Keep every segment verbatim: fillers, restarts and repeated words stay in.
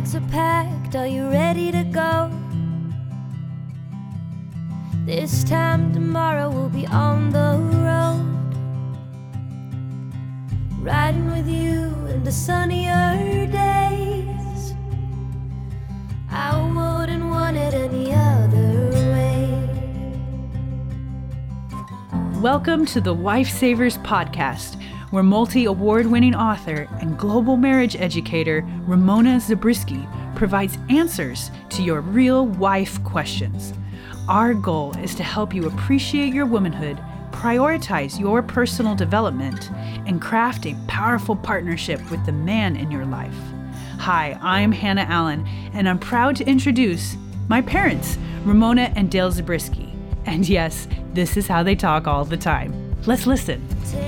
bags are packed, are you ready to go? This time tomorrow we'll be on the road, riding with you in the sunnier days. I wouldn't want it any other way. Welcome to the Wife Savers Podcast, where multi-award-winning author and global marriage educator Ramona Zabriskie provides answers to your real wife questions. Our goal is to help you appreciate your womanhood, prioritize your personal development, and craft a powerful partnership with the man in your life. Hi, I'm Hannah Allen, and I'm proud to introduce my parents, Ramona and Dale Zabriskie. And yes, this is how they talk all the time. Let's listen.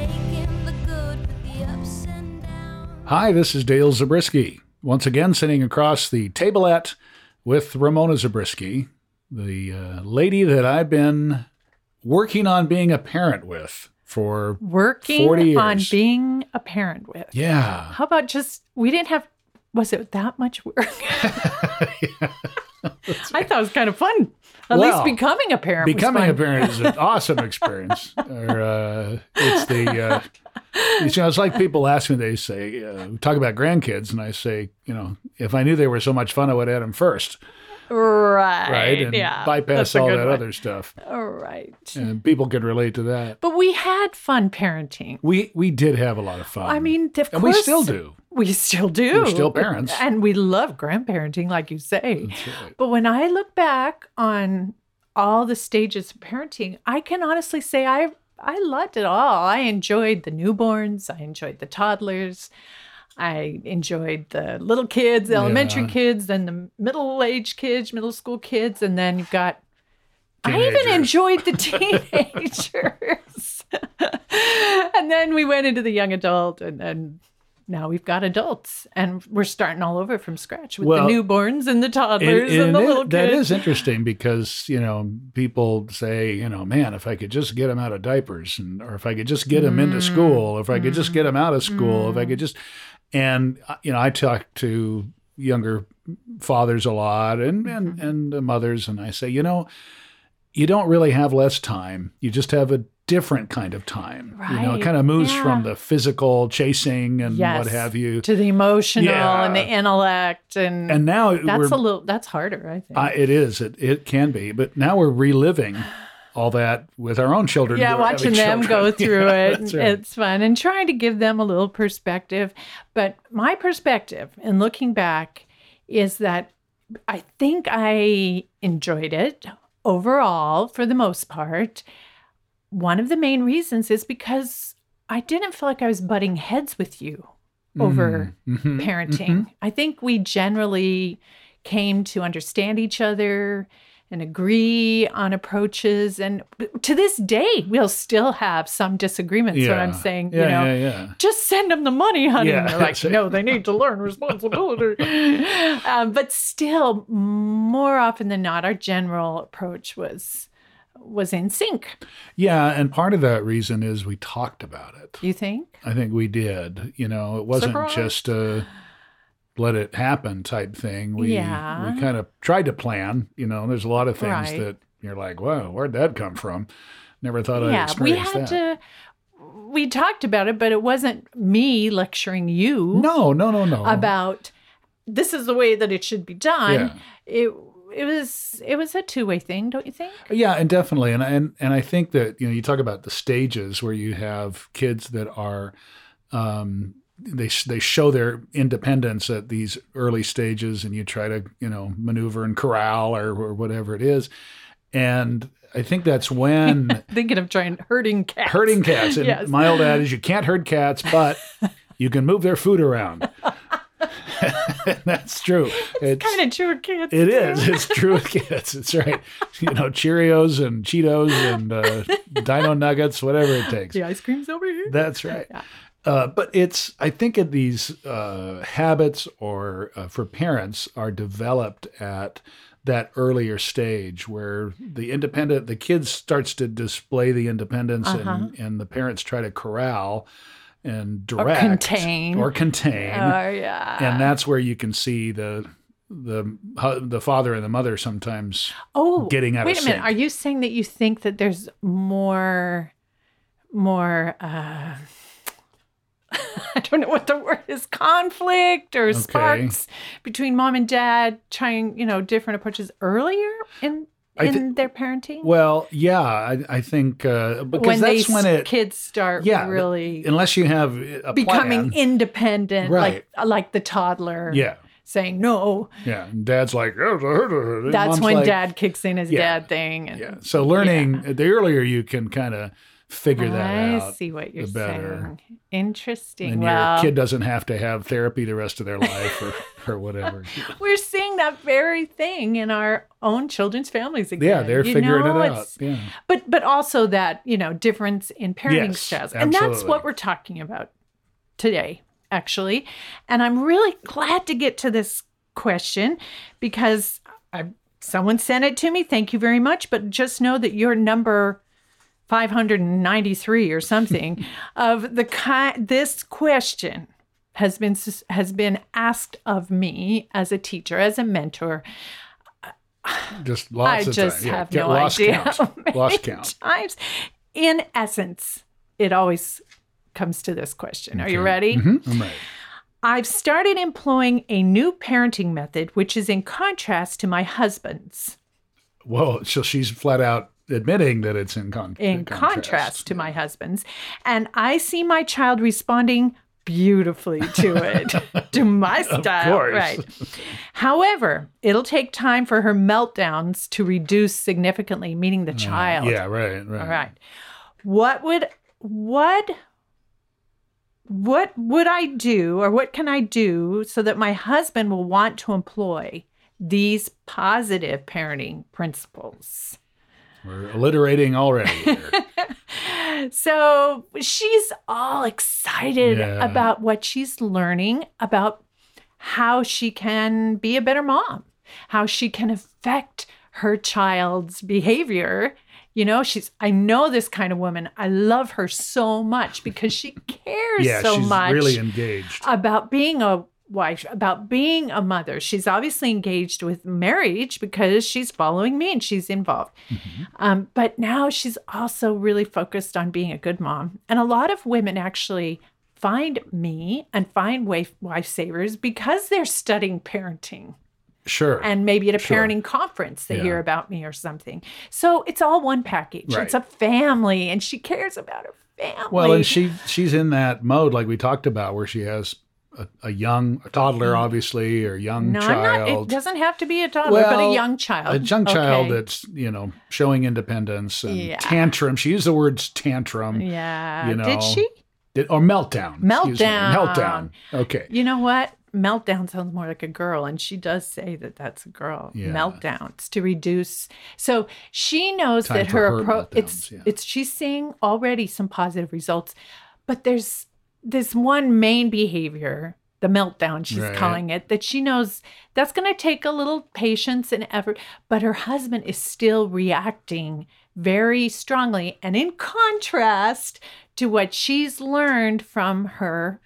Hi, this is Dale Zabriskie, once again sitting across the tableette with Ramona Zabriskie, the uh, lady that I've been working on being a parent with for working forty years. on being a parent with. Yeah. How about just, we didn't have, was it that much work? Yeah, I thought it was kind of fun. At well, least becoming a parent Becoming was a fun. parent is an awesome experience. or, uh, it's the, uh, you know, it's like people ask me, they say, uh, we talk about grandkids, and I say, you know, if I knew they were so much fun, I would have had them first. Right. Right. And yeah. bypass That's a all good that one. other stuff. All right. And people could relate to that. But we had fun parenting. We we did have a lot of fun. I mean, of and course. we still do. We still do. We're still parents. And we love grandparenting, like you say. That's right. But when I look back on all the stages of parenting, I can honestly say I I loved it all. I enjoyed the newborns. I enjoyed the toddlers. I enjoyed the little kids, the elementary Yeah. kids, then the middle-aged kids, middle school kids, and then you've got I Teenagers. even enjoyed the teenagers. And then we went into the young adult, and then now we've got adults, and we're starting all over from scratch with Well, the newborns and the toddlers and, And the it- little that kids. is interesting because, you know, people say, you know, man, if I could just get them out of diapers, and or if I could just get them into school, if I could just get them out of school, if I could just, and, you know, I talk to younger fathers a lot and, and, and the mothers, and I say, you know, you don't really have less time. You just have a different kind of time. You know, it Right. kind of moves Yeah. from the physical chasing and Yes. what have you. To the emotional Yeah. and the intellect, and, And now that's we're, a little that's harder, I think. Uh, it is. It it can be. But now we're reliving all that with our own children. yeah, who are watching having them go children. through Yeah, it, that's right. it's fun, and trying to give them a little perspective. But my perspective, in looking back, is that I think I enjoyed it overall for the most part. One of the main reasons is because I didn't feel like I was butting heads with you over Mhm, parenting. mhm. I think we generally came to understand each other and agree on approaches. And to this day, we'll still have some disagreements when I'm Yeah. saying, Yeah, you know, yeah, yeah. just send them the money, honey. Yeah, And they're like, that's right. no, they need to learn responsibility. um, but still, more often than not, our general approach was was in sync. Yeah, and part of that reason is we talked about it. You think? I think we did. You know, it wasn't Surprise. just a let it happen type thing. We Yeah. we kind of tried to plan. You know, there's a lot of things Right. that you're like, wow, where'd that come from? Never thought I'd Yeah, we experience had that. to. We talked about it, but it wasn't me lecturing you No, no, no, no. about this is the way that it should be done. Yeah. It it was it was a two way thing, don't you think? Yeah, and definitely, and and and I think that you know you talk about the stages where you have kids that are, um, they they show their independence at these early stages, and you try to you know maneuver and corral or, or whatever it is, and I think that's when Thinking of trying herding cats. herding cats. And Yes. my old adage, you can't herd cats, but you can move their food around. That's true. It's Kind of true, kids. It too. is. It's true with kids. It's right. You know, Cheerios and Cheetos and uh, Dino Nuggets, whatever it takes. The ice cream's over here. That's right. Yeah. Uh, but it's, I think of these uh, habits or uh, for parents are developed at that earlier stage where the independent, the kid starts to display the independence Uh-huh. and, and the parents try to corral and Or direct contain. or contain. Oh, yeah. And that's where you can see the the the father and the mother sometimes Oh, getting out wait of a minute. sync. Are you saying that you think that there's more, more, uh, I don't know what the word is, conflict or sparks between mom and dad trying, you know, different approaches earlier in I in thi- their parenting? Well, yeah, I, I think uh, because when that's they, when it kids start yeah, really unless you have a becoming plan, independent, Right. like like the toddler yeah, saying no. yeah. And dad's like, oh, That's mom's when like, dad kicks in his Yeah. dad thing. And, Yeah. So learning the earlier you can kind of figure that I out, see what you're the better. saying. Interesting. and well, your kid doesn't have to have therapy the rest of their life or, or whatever. we're seeing that very thing in our own children's families again. Yeah, they're You figuring know, it out. it's- Yeah. But but also that, you know, difference in parenting Yes, styles. And that's absolutely. what we're talking about today, actually. And I'm really glad to get to this question because I someone sent it to me. Thank you very much. But just know that you're number five hundred ninety-three or something of the kind. This question has been has been asked of me as a teacher, as a mentor. Just lots I of just time. Yeah, have get no lost idea count. how many Lost count. times. In essence, it always comes to this question. Are you Okay. ready? Mhm, I'm ready. I've started employing a new parenting method, which is in contrast to my husband's. Whoa. So she's flat out admitting that it's in, con- In contrast to my husband's. And I see my child responding beautifully to it, to my style. course. Right. However, it'll take time for her meltdowns to reduce significantly, meaning the child. Yeah, right, right. All right. What would what what would I do or what can I do so that my husband will want to employ these positive parenting principles? We're alliterating already here. So she's all excited Yeah. about what she's learning about how she can be a better mom, how she can affect her child's behavior. You know, she's, I know this kind of woman. I love her so much because she cares Yeah, so she's much really engaged. about being a wife, about being a mother. She's obviously engaged with marriage because she's following me and she's involved. Mm-hmm. Um, but now she's also really focused on being a good mom. And a lot of women actually find me and find wife, wife savers because they're studying parenting. Sure. And maybe at a Sure. parenting conference, they Yeah. hear about me or something. So it's all one package. Right. It's a family, and she cares about her family. Well, and she she's in that mode like we talked about where she has a, a young a toddler, obviously, or young Mm. no, I'm not, it child. doesn't have to be a toddler, but a Well, young child. A young child Okay. that's, you know, showing independence and Yeah. tantrum. She used the words tantrum. Yeah. you know, Did she? Did, or meltdown. excuse me. Meltdown. Meltdown. Okay. You know what? Meltdown sounds more like a girl, and she does say that that's a girl. Yeah. Meltdowns to reduce. So she knows Time that for her her approach. meltdowns, It's yeah. it's she's seeing already some positive results, but there's this one main behavior, the meltdown she's Right. calling it, that she knows that's going to take a little patience and effort. But her husband is still reacting very strongly, and in contrast to what she's learned from her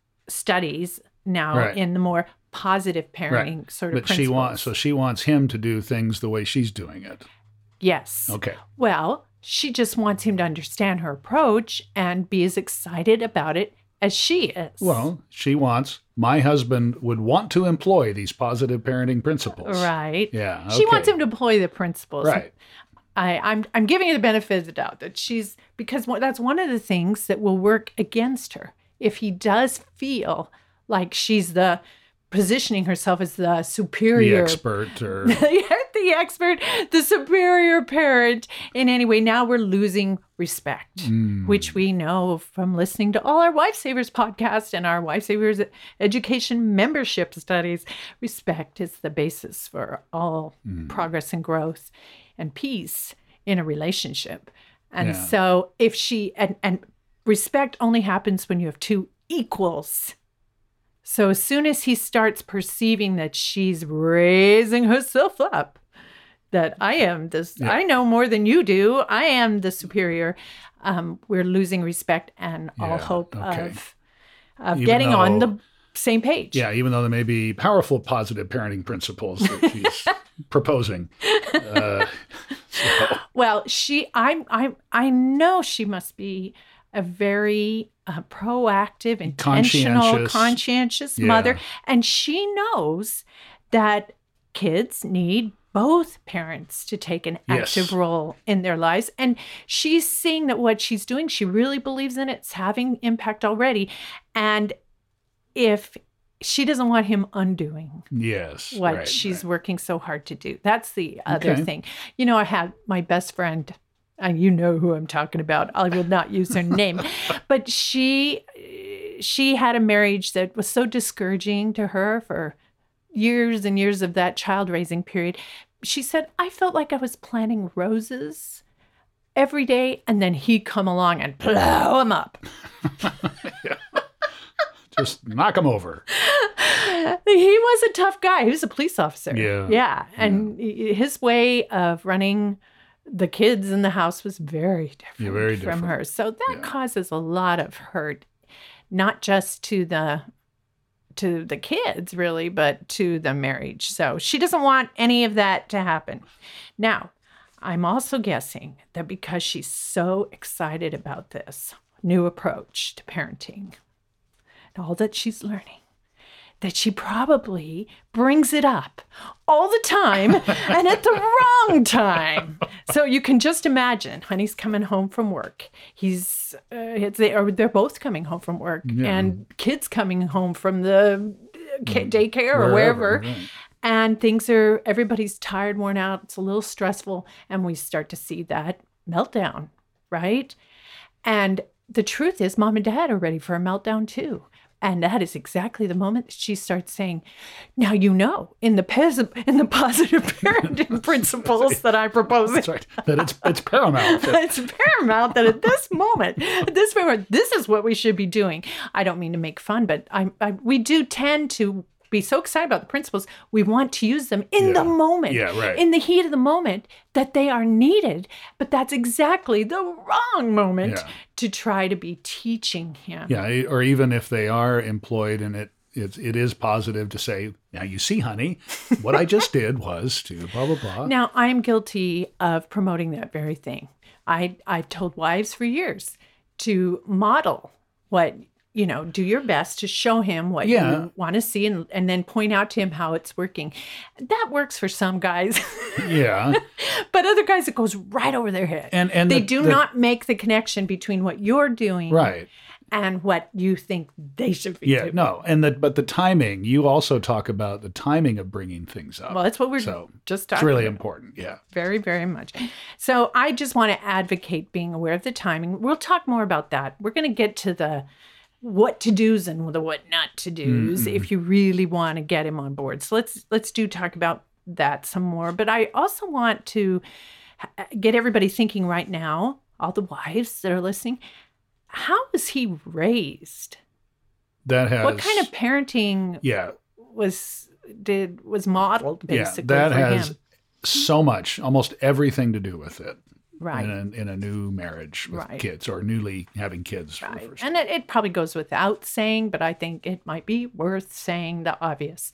studies now Right. in the more positive parenting sort of But principles. she wants so she wants him to do things the way she's doing it. Yes. Okay. Well, she just wants him to understand her approach and be as excited about it as she is. Well, she wants my husband would want to employ these positive parenting principles. right. Yeah. She wants okay. him to employ the principles. Right. I, I'm I'm giving her the benefit of the doubt that she's because one- that's one of the things that will work against her if he does feel like she's the positioning herself as the The superior expert or the expert, the superior parent in any way. Now we're losing respect, Mm. which we know from listening to all our Wife Savers podcast and our Wife Savers education membership studies. Respect is the basis for all Mm. progress and growth and peace in a relationship. And Yeah. so if she, and, and respect only happens when you have two equals. So as soon as he starts perceiving that she's raising herself up, that I am this, Yeah. I know more than you do, I am the superior, um, we're losing respect and all Yeah, hope okay. of of Even getting on though the same page. Yeah, even though there may be powerful positive parenting principles that she's proposing. Uh, so. Well, she, I, I, I know she must be a very uh, proactive, intentional, Conscientious. conscientious Yeah. mother, and she knows that kids need both parents to take an Yes. active role in their lives. And she's seeing that what she's doing, she really believes in it. It's having impact already. And if she doesn't want him undoing Yes. what right, she's right. working so hard to do. That's the other Okay. thing. You know, I had my best friend, and you know who I'm talking about. I will not use her name, but she she had a marriage that was so discouraging to her for years and years of that child raising period. She said, I felt like I was planting roses every day, and then he'd come along and blow them up. Just knock them over. He was a tough guy. He was a police officer. Yeah. Yeah. And his way of running the kids in the house was very different, Yeah, very from different. her. So that Yeah. causes a lot of hurt, not just to the to the kids really, but to the marriage. So she doesn't want any of that to happen. Now, I'm also guessing that because she's so excited about this new approach to parenting and all that she's learning, that she probably brings it up all the time and at the wrong time. So you can just imagine, honey's coming home from work. He's, uh, it's, they, or they're both coming home from work, Yeah. and kids coming home from the ca- daycare or Wherever, wherever. right. And things are, everybody's tired, worn out. It's a little stressful. And we start to see that meltdown, right? And the truth is, mom and dad are ready for a meltdown too. And that is exactly the moment that she starts saying, now, you know, in the, pes- in the positive parenting principles that I propose, That's right. That it's it's paramount. it's paramount that at this moment, at this moment, this is what we should be doing. I don't mean to make fun, but I, I we do tend to be so excited about the principles, we want to use them in Yeah. the moment, Yeah, right. in the heat of the moment, that they are needed. But that's exactly the wrong moment Yeah. to try to be teaching him. Yeah, or even if they are employed and it it, it is positive to say, now you see, honey, what I just did was to blah, blah, blah. Now, I am guilty of promoting that very thing. I, I've told wives for years to model what, you know, do your best to show him what Yeah. you want to see, and, and then point out to him how it's working. That works for some guys, Yeah. but other guys, it goes right over their head. And and they the- do the- not make the connection between what you're doing Right. and what you think they should be Yeah, doing. no. And the but the timing, you also talk about the timing of bringing things up. Well, that's what we're So just it's talking really about. important. Yeah. Very, very much. So I just want to advocate being aware of the timing. We'll talk more about that. We're going to get to the what to do's and the what not to do's if you really want to get him on board. So let's let's do talk about that some more. But I also want to h- get everybody thinking right now, all the wives that are listening, how was he raised? That has What kind of parenting Yeah. was did was modeled basically yeah, that for has him? so much, almost everything to do with it. Right. In a, in a new marriage with Right. kids or newly having kids for the Right. first And it, it probably goes without saying, but I think it might be worth saying the obvious.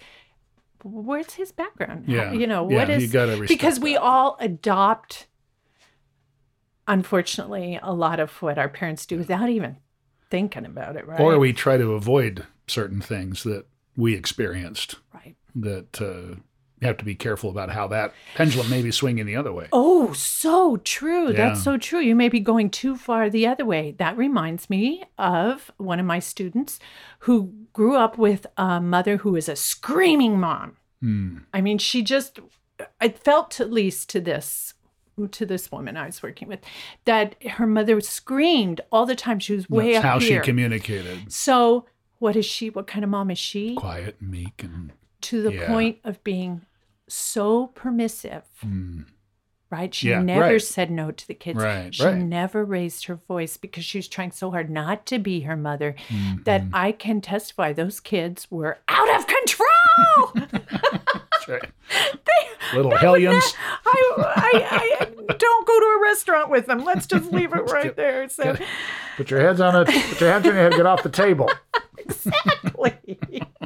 Where's his background? How- Yeah. You know, Yeah, what you is, gotta respect because we that. all adopt, unfortunately, a lot of what our parents do without even thinking about it, right? Or we try to avoid certain things that we experienced Right. that uh, you have to be careful about how that pendulum may be swinging the other way. Oh, so true. Yeah. That's so true. You may be going too far the other way. That reminds me of one of my students who grew up with a mother who is a screaming mom. Hmm. I mean, she just, I felt at least to this, to this woman I was working with, that her mother screamed all the time. She was way That's up how here. she communicated. So what is she? What kind of mom is she? Quiet and meek and To the Yeah. point of being so permissive, hmm. right? She Yeah, never right. said no to the kids. Right, She right. never raised her voice because she was trying so hard not to be her mother Mm-hmm. that I can testify those kids were out of control. That's right. Little hellions. I, I, I don't go to a restaurant with them. Let's just leave it right there. So Put your heads on it. Put your hands on your head. Get off the table. exactly.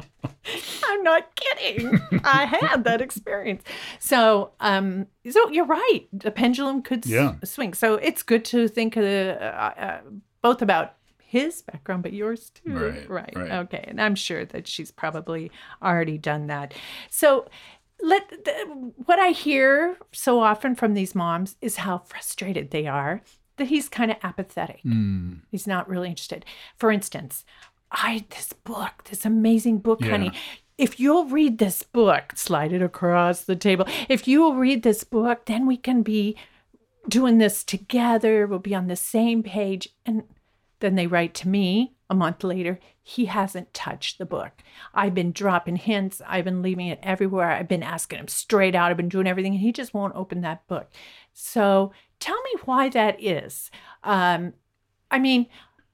saying. I had that experience. So, um, so you're right. The pendulum could Yeah. s- swing. So it's good to think uh, uh, uh, both about his background, but yours too. Right, right. right. Okay. And I'm sure that she's probably already done that. So let the, what I hear so often from these moms is how frustrated they are that he's kind of apathetic. Mm. He's not really interested. For instance, I this book, this amazing book, Yeah. honey. If you'll read this book, slide it across the table. If you will read this book, then we can be doing this together. We'll be on the same page. And then they write to me a month later. He hasn't touched the book. I've been dropping hints. I've been leaving it everywhere. I've been asking him straight out. I've been doing everything. And he just won't open that book. So tell me why that is. Um, I mean,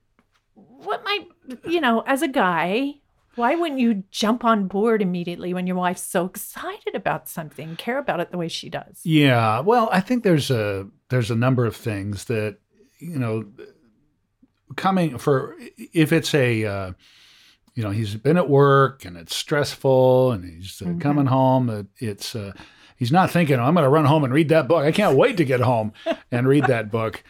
what might, you know, as a guy, why wouldn't you jump on board immediately when your wife's so excited about something, care about it the way she does? Yeah. Well, I think there's a there's a number of things that, you know, coming for if it's a uh, you know, he's been at work and it's stressful and he's uh, Mm-hmm. coming home. It, it's uh, he's not thinking, oh, I'm going to run home and read that book. I can't wait to get home and read that book.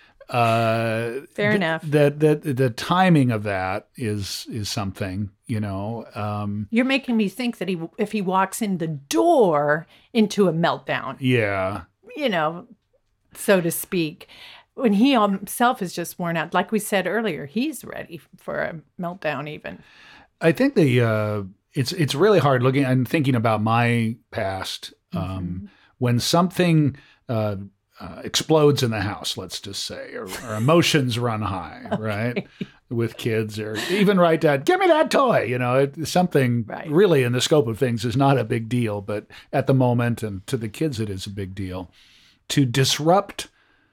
Uh, Fair th- enough. That that the timing of that is is something, you know. Um, You're making me think that he, if he walks in the door into a meltdown, yeah. you know, so to speak, when he himself is just worn out, like we said earlier, he's ready for a meltdown even. I think the uh, it's it's really hard looking and thinking about my past um, Mm-hmm. when something uh, uh, explodes in the house, let's just say, or, or emotions run high, right? With kids, or even right, Dad, give me that toy. You know, it, something Right. really in the scope of things is not a big deal, but at the moment and to the kids, it is a big deal. To disrupt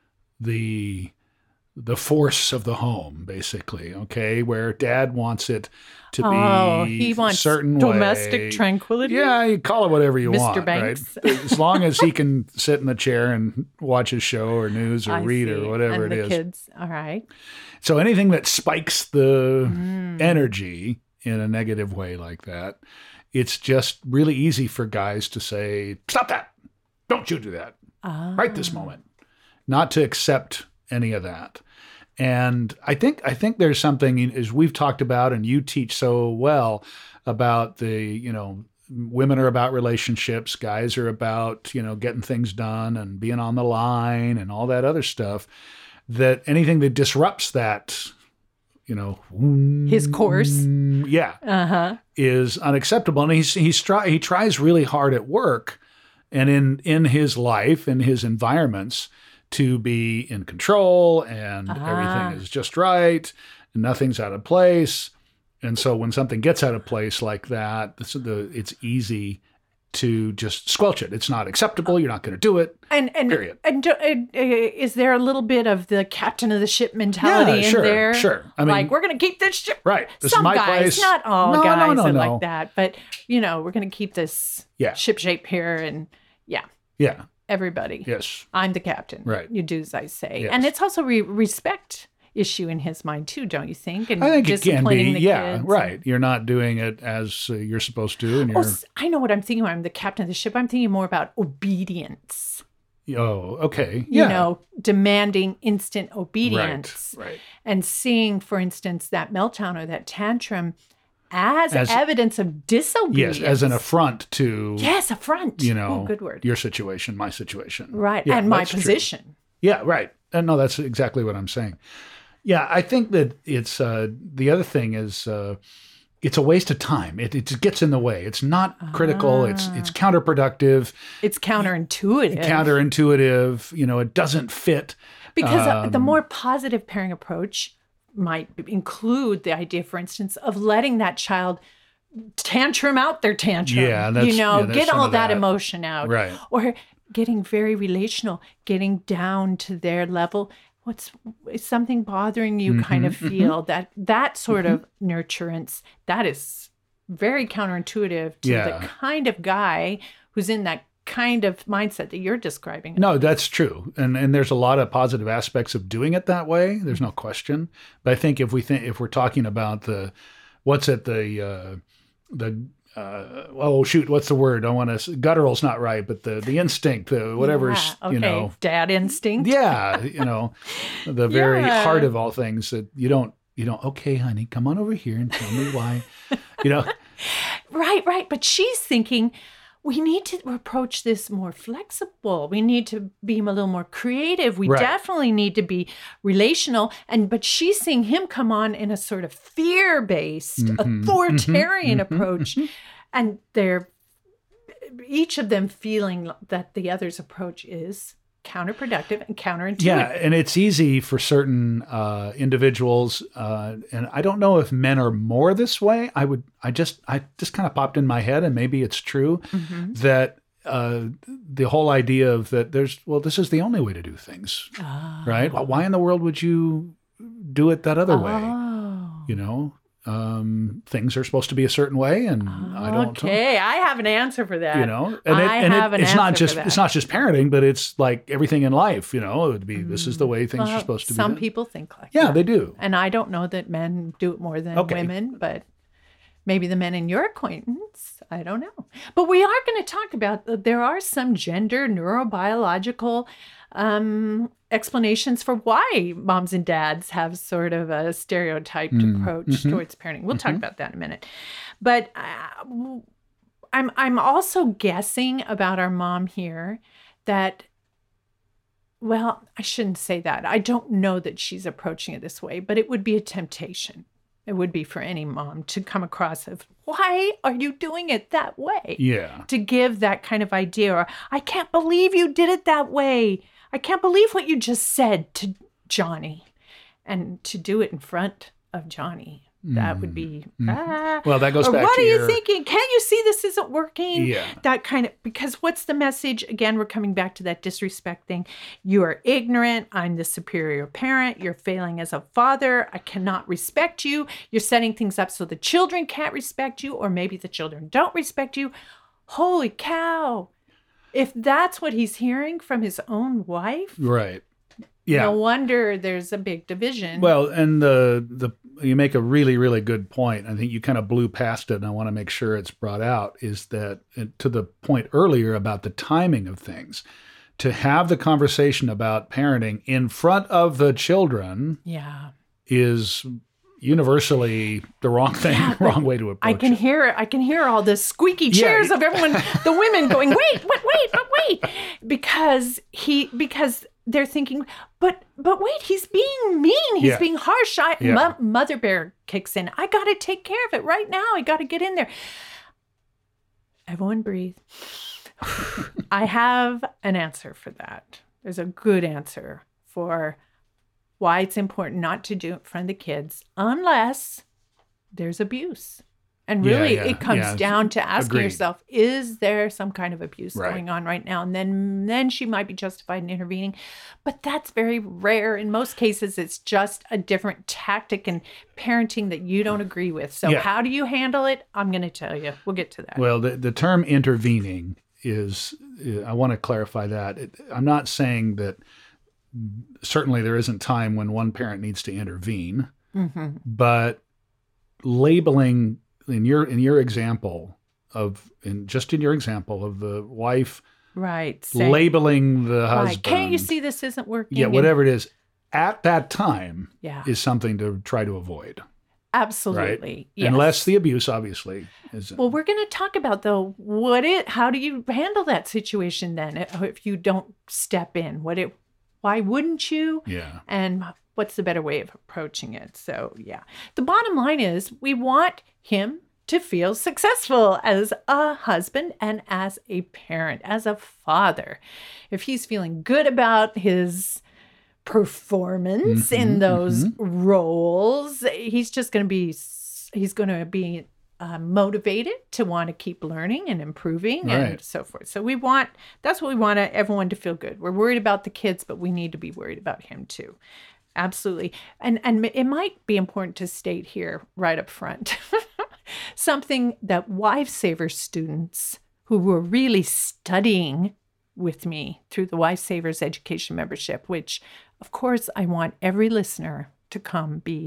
the the force of the home, basically, okay, where Dad wants it to be Oh, he wants certain domestic way. tranquility. Yeah, you call it whatever you Mister want, Banks. right? As long as he can sit in the chair and watch his show or news or I read see. or whatever and it the is. kids, all right. So anything that spikes the Mm. energy in a negative way like that, it's just really easy for guys to say, stop that. Don't you do that. Ah. Right this moment. Not to accept any of that. And I think I think there's something, as we've talked about and you teach so well about the, you know, women are about relationships, guys are about, you know, getting things done and being on the line and all that other stuff, that anything that disrupts that, you know, His course. yeah, Uh-huh. is unacceptable. And he's, he's try, he tries really hard at work and in, in his life, in his environments, to be in control and Ah. everything is just right and nothing's out of place. And so when something gets out of place like that, it's, the, it's easy to just squelch it. It's not acceptable. You're not going to do it. And and Period. and do, uh, uh, is there a little bit of the captain of the ship mentality Yeah, sure, in there? sure. I mean- like we're going to keep this ship. Right. This Some is my guys, place. not all No, no, guys, no, are no. like that, but you know, we're going to keep this Yeah. ship shape here, and yeah, Yeah. everybody. Yes. I'm the captain. Right. You do as I say, Yes. and it's also re- respect issue in his mind too, don't you think? And I think it can disciplining be. the Yeah. kids. Right. You're not doing it as uh, you're supposed to. And Oh, you're, s- I know what I'm thinking when I'm the captain of the ship. I'm thinking more about obedience. oh, okay. You Yeah. know, demanding instant obedience. Right. Right. And seeing, for instance, that meltdown or that tantrum as, As- evidence of disobedience. Yes. As an affront to, Yes, affront. you know, Ooh, good word. your situation, my situation. Right. Yeah, and my that's true. position. Yeah, right. Uh, no, that's exactly what I'm saying. Yeah, I think that it's uh, the other thing is uh, it's a waste of time. It, it just gets in the way. It's not critical. It's Ah. it's counterproductive, It's counterintuitive. counterintuitive. You know, it doesn't fit. Because uh, the Um, more positive pairing approach might include the idea, for instance, of letting that child tantrum out their tantrum. Yeah, that's- you know, yeah, there's get some all of that, that. emotion out. Right. Or getting very relational, getting down to their level. What's is something bothering you? Kind of Mm-hmm, feel that that sort of nurturance. That is very counterintuitive to Yeah. the kind of guy who's in that kind of mindset that you're describing. No, that's true, and and there's a lot of positive aspects of doing it that way. There's no question. But I think if we think if we're talking about the what's at the uh, the uh, oh shoot, what's the word? I want to guttural's not right, but the the instinct, the whatever's Yeah, okay. you know, Dad instinct. yeah, you know, the very Yeah. heart of all things that you don't you don't. Okay, honey, come on over here and tell me why. You know, Right, right. But she's thinking, we need to approach this more flexible. We need to be a little more creative. We Right. definitely need to be relational. And but she's seeing him come on in a sort of fear-based, Mhm, authoritarian mhm, approach. mhm. And they're each of them feeling that the other's approach is counterproductive and counterintuitive. Yeah, and it's easy for certain uh, individuals, uh, and I don't know if men are more this way. I would, I just, I just kind of popped in my head, and maybe it's true Mm-hmm. that uh, the whole idea of that there's, well, this is the only way to do things, Ah. right? Well, why in the world would you do it that other way? Oh. You know, um, things are supposed to be a certain way, and I don't. Okay, I have an answer for that. You know, and, it, I and have it, an it's not answer just for that. it's not just parenting, but it's like everything in life. You know, it would be this is the way things are Well, supposed to be. Some done. people think like Yeah, that. they do. And I don't know that men do it more than Okay. women, but maybe the men in your acquaintance, I don't know. But we are going to talk about that there are some gender neurobiological um, explanations for why moms and dads have sort of a stereotyped Mm, approach mhm. towards parenting. We'll talk about that in a minute. But uh, I'm I'm also guessing about our mom here that, well, I shouldn't say that. I don't know that she's approaching it this way, but it would be a temptation. It would be for any mom to come across of, why are you doing it that way? Yeah. To give that kind of idea, or I can't believe you did it that way. I can't believe what you just said to Johnny. And to do it in front of Johnny, that would be, ah. Well, that goes Or back what to are you your- thinking? Can't you see this isn't working? Yeah. That kind of, because what's the message? Again, we're coming back to that disrespect thing. You are ignorant. I'm the superior parent. You're failing as a father. I cannot respect you. You're setting things up so the children can't respect you, or maybe the children don't respect you. Holy cow. If that's what he's hearing from his own wife, Right. Yeah. no wonder there's a big division. Well, and the the you make a really really good point. I think you kind of blew past it, and I want to make sure it's brought out. Is that uh, to the point earlier about the timing of things, to have the conversation about parenting in front of the children yeah. is universally the wrong thing, wrong way to approach I can it. hear it. I can hear all the squeaky Yeah. chairs of everyone, the women going, wait, wait, wait, but wait, because he, because they're thinking, but, but wait, he's being mean. He's Yeah. being harsh. I, Yeah. Mo- Mother Bear kicks in. I got to take care of it right now. I got to get in there. Everyone breathe. I have an answer for that. There's a good answer for why it's important not to do it in front of the kids unless there's abuse. And Yeah, really, yeah, it comes yeah. down to asking Agreed. yourself, is there some kind of abuse Right. going on right now? And then, then she might be justified in intervening. But that's very rare. In most cases, it's just a different tactic in parenting that you don't agree with. So Yeah. how do you handle it? I'm going to tell you. We'll get to that. Well, the, the term intervening is, I want to clarify that. It, I'm not saying that certainly there isn't time when one parent needs to intervene, Mm-hmm. but labeling in your in your example of in just in your example of the wife Right. Say, labeling the right. husband. Can't you see this isn't working? Yeah, And- whatever it is, at that time Yeah. is something to try to avoid. Absolutely. Yes. Unless the abuse obviously is. Well, we're going to talk about though what it. How do you handle that situation then if you don't step in? What it? Why wouldn't you? yeah. And what's the better way of approaching it? So yeah, the bottom line is we want him to feel successful as a husband and as a parent, as a father. If he's feeling good about his performance Mhm, in those roles, he's just going to be. He's going to be uh, motivated to want to keep learning and improving and Right. so forth. So we want, that's what we want everyone to feel good. We're worried about the kids, but we need to be worried about him too. Absolutely. And, and it might be important to state here right up front, something that Lifesaver students who were really studying with me through the Lifesavers Education membership, which of course I want every listener to come be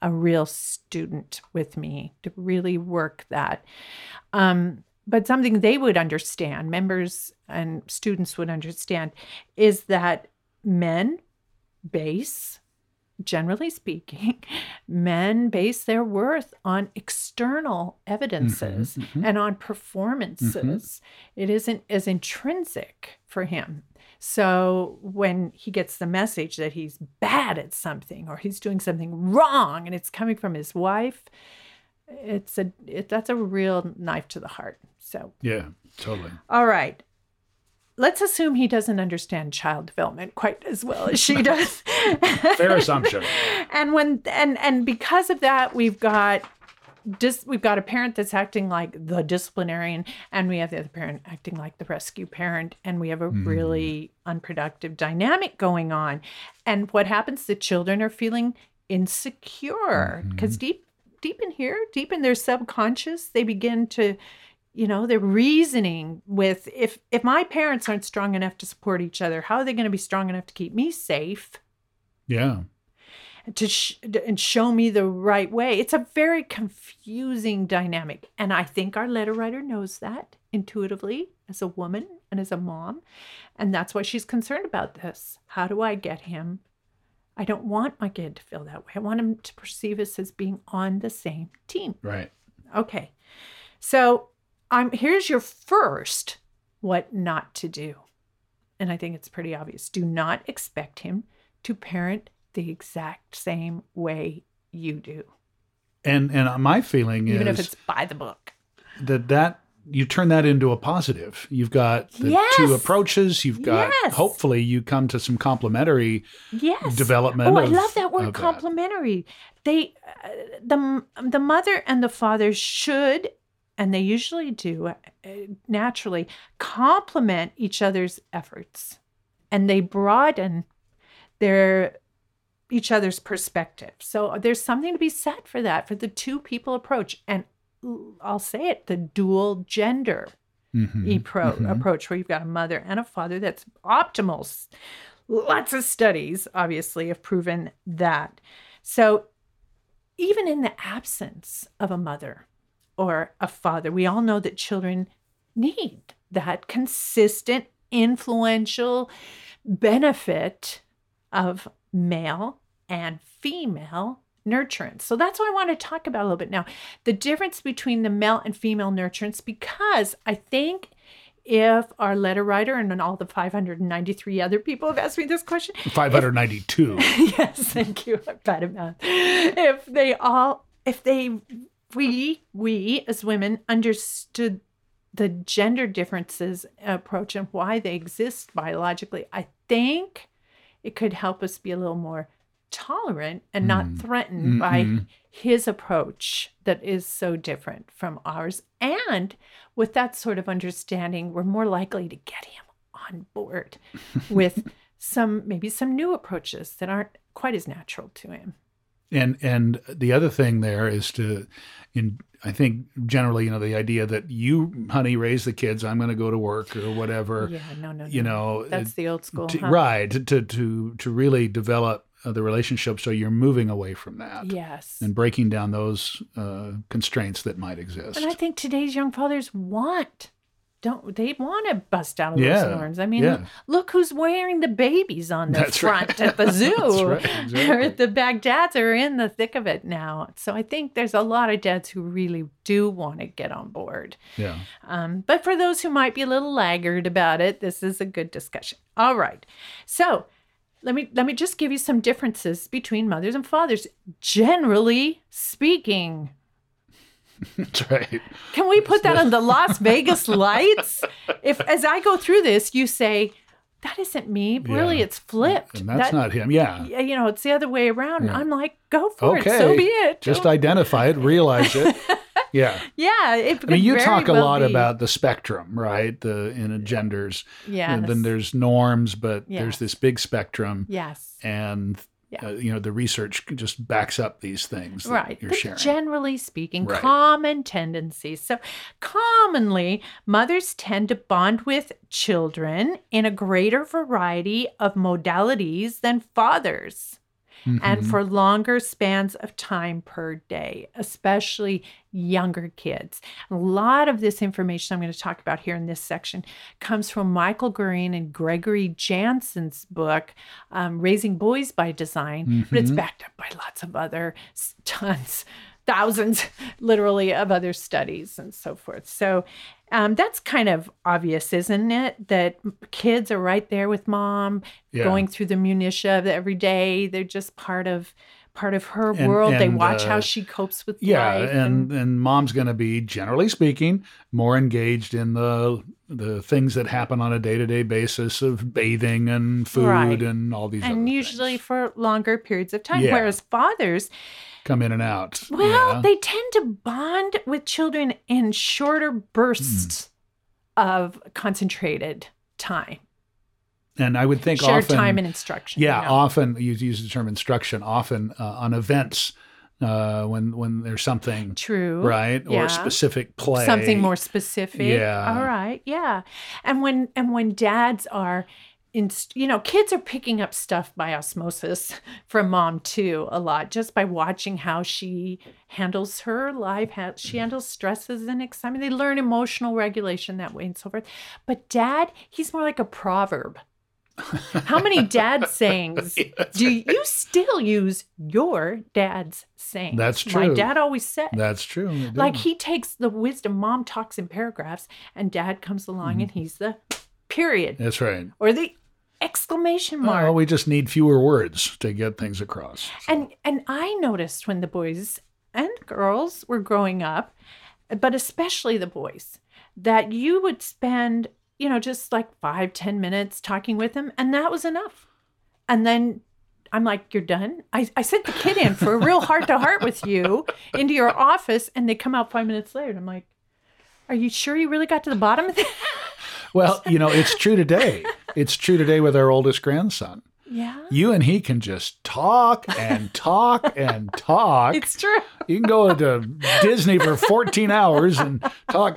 a real student with me to really work that. Um, but something they would understand, members and students would understand, is that men base, generally speaking, men base their worth on external evidences Mm-hmm, mm-hmm. and on performances. It isn't as intrinsic for him. So when he gets the message that he's bad at something or he's doing something wrong and it's coming from his wife, it's a it, that's a real knife to the heart. So Yeah, totally. all right. Let's assume he doesn't understand child development quite as well as she does. Fair assumption. And when and and because of that, we've got dis, we've got a parent that's acting like the disciplinarian, and we have the other parent acting like the rescue parent, and we have a Mm. really unproductive dynamic going on. And what happens? The children are feeling insecure because deep deep in here, deep in their subconscious, they begin to, you know, they're reasoning with, if if my parents aren't strong enough to support each other, how are they going to be strong enough to keep me safe? Yeah. To sh- and show me the right way. It's a very confusing dynamic. And I think our letter writer knows that intuitively as a woman and as a mom. And that's why she's concerned about this. How do I get him? I don't want my kid to feel that way. I want him to perceive us as being on the same team. Right. Okay. So I'm here's your first what not to do. And I think it's pretty obvious. Do not expect him to parent the exact same way you do, And and my feeling even is if it's by the book. that that you turn that into a positive. You've got the Yes. two approaches. You've got Yes. hopefully you come to some complementary Yes. development. Oh, I of- love that word, of complementary. They, uh, the the mother and the father should, and they usually do, uh, naturally complement each other's efforts, and they broaden their each other's perspective. So there's something to be said for that, for the two people approach, and I'll say it, the dual gender Mhm, appro- mhm. approach, where you've got a mother and a father. That's optimal. Lots of studies, obviously, have proven that. So even in the absence of a mother or a father, we all know that children need that consistent, influential benefit of male and female nurturance. So that's what I want to talk about a little bit now. The difference between the male and female nurturance, because I think if our letter writer and all the five hundred ninety-three other people have asked me this question. five hundred ninety-two. Yes, thank you. I'm bad at math. If they all, if they, we, we as women understood the gender differences approach and why they exist biologically, I think it could help us be a little more tolerant and not threatened by Mhm. his approach that is so different from ours. And with that sort of understanding, we're more likely to get him on board with some, maybe some new approaches that aren't quite as natural to him. And and the other thing there is to, in I think generally, you know, the idea that you, honey, raise the kids, I'm going to go to work or whatever. Yeah, no, no, no. You know, That's it- the old school, to, huh? right? To, to to to really develop uh, the relationship, so you're moving away from that Yes. and breaking down those uh, constraints that might exist. And I think today's young fathers want, don't they want to bust out of Yeah, those norms? I mean, yeah. look who's wearing the babies on the That's front right. at the zoo. That's right, exactly. Or the Baghdad's are in the thick of it now. So I think there's a lot of dads who really do want to get on board. Yeah. Um, but for those who might be a little laggard about it, this is a good discussion. All right. So let me let me just give you some differences between mothers and fathers, generally speaking. That's right. Can we put that on the Las Vegas lights? If as I go through this, you say, that isn't me. Really, Yeah. it's flipped. And that's That- not him. Yeah. Yeah, you know, it's the other way around. Yeah. I'm like, go for Okay. it. So be it. Just Don't- identify it, realize it. Yeah. yeah. It I could mean, you very talk a well lot be. about the spectrum, right? The in a genders. Yes. And then there's norms, but Yes. there's this big spectrum. Yes. And Yeah. uh, you know, the research just backs up these things that Right. you're But sharing. generally speaking, Right. common tendencies. So commonly, mothers tend to bond with children in a greater variety of modalities than fathers. and for longer spans of time per day, especially younger kids. A lot of this information I'm going to talk about here in this section comes from Michael Green and Gregory Jansen's book, um, Raising Boys by Design, mm-hmm. but it's backed up by lots of other tons, thousands, literally, of other studies and so forth. So um, that's kind of obvious, isn't it? That kids are right there with mom, yeah. going through the minutia of every day. They're just part of part of her and, world. And, they watch uh, how she copes with yeah, life. and, and and mom's going to be, generally speaking, more engaged in the the things that happen on a day-to-day basis of bathing and food right. and all these and other usually things. For longer periods of time. Yeah. Whereas fathers come in and out. Well, yeah. they tend to bond with children in shorter bursts mm. of concentrated time. And I would think Shared often, time and instruction. Yeah, you know? often you use the term instruction. Often uh, on events uh, when when there's something true, right, yeah. or a specific play, something more specific. Yeah, all right, yeah. And when and when dads are, in, you know, kids are picking up stuff by osmosis from mom too a lot, just by watching how she handles her life, how she handles stresses and excitement. They learn emotional regulation that way and so forth. But dad, he's more like a proverb. How many dad sayings do you still use your dad's sayings? That's true. My dad always said. That's true. Like he takes the wisdom, mom talks in paragraphs, and dad comes along mm-hmm. and he's the period. That's right. Or the exclamation mark. Oh, we just need fewer words to get things across. So. And and I noticed when the boys and girls were growing up, but especially the boys, that you would spend, you know, just like five, ten minutes talking with them, and that was enough. And then I'm like, you're done? I, I sent the kid in for a real heart-to-heart with you into your office, and they come out five minutes later. And I'm like, are you sure you really got to the bottom of this? Well, you know, it's true today. It's true today with our oldest grandson. Yeah. You and he can just talk and talk and talk. It's true. You can go to Disney for fourteen hours and talk.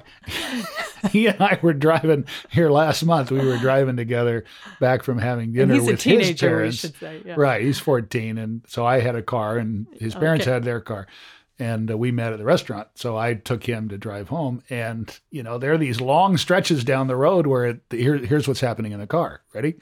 He and I were driving here last month. We were driving together back from having dinner and he's with a teenager, his parents. We should say. Yeah. Right. He's fourteen. And so I had a car and his parents okay. had their car. And uh, we met at the restaurant. So I took him to drive home. And, you know, there are these long stretches down the road where it, here, here's what's happening in the car. Ready?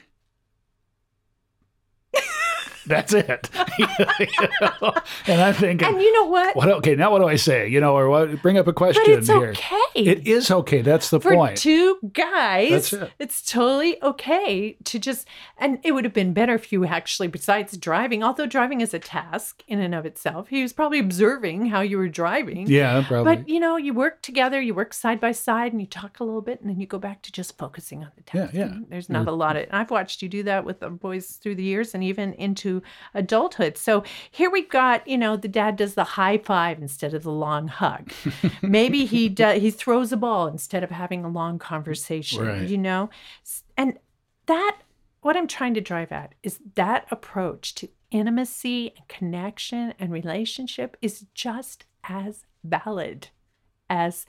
That's it. You know? And I'm thinking, and you know what? what? Okay, now what do I say? You know, or what? Bring up a question but it's here. Okay. It is okay. That's the For point. two guys, That's it. It's totally okay to just, and it would have been better if you actually, besides driving, although driving is a task in and of itself, he was probably observing how you were driving. Yeah, probably. But, you know, you work together, you work side by side, and you talk a little bit, and then you go back to just focusing on the task. Yeah, yeah. There's not a lot of, and I've watched you do that with the boys through the years and even into adulthood. So here we've got, you know, the dad does the high five instead of the long hug. Maybe he does, he throws a ball instead of having a long conversation, right. you know? And that, what I'm trying to drive at is that approach to intimacy and connection and relationship is just as valid as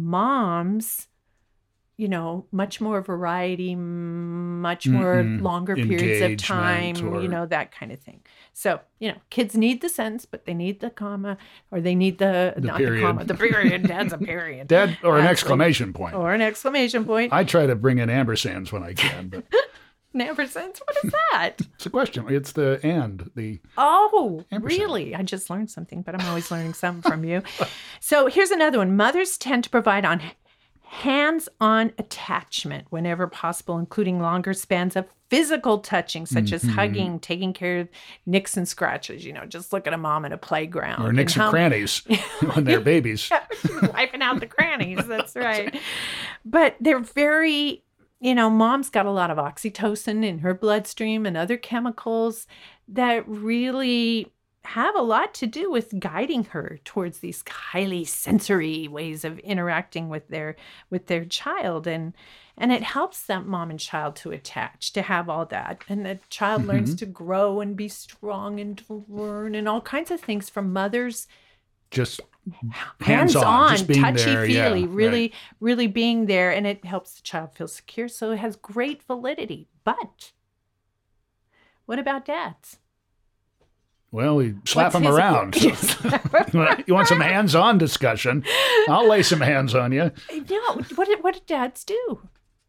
mom's, you know, much more variety, much more mm-hmm. longer periods of time, or... you know, that kind of thing. So, you know, kids need the sentence, but they need the comma, or they need the, the not period. the comma, the period. Dad's a period. Dad, or an Actually, exclamation point. Or an exclamation point. I try to bring in ambersands when I can, but... An ampersand? What is that? It's a question. It's the and, the... Oh, ampersand. Really? I just learned something, but I'm always learning something from you. So here's another one. Mothers tend to provide on hands-on attachment whenever possible, including longer spans of physical touching, such mm-hmm. as hugging, taking care of nicks and scratches. You know, just look at a mom at a playground. Or nicks and, how... and crannies when they're babies. Yeah, wiping out the crannies. That's right. But they're very, you know, mom's got a lot of oxytocin in her bloodstream and other chemicals that really have a lot to do with guiding her towards these highly sensory ways of interacting with their with their child, and and it helps that mom and child to attach, to have all that, and the child mm-hmm. learns to grow and be strong and to learn and all kinds of things from mothers. Just hands, hands on, touchy feely, yeah, really, right. really being there, and it helps the child feel secure. So it has great validity. But what about dads? Well, we slap What's them his- around. You slap him You want- you want some hands-on discussion? I'll lay some hands on you. No, what did, what did dads do?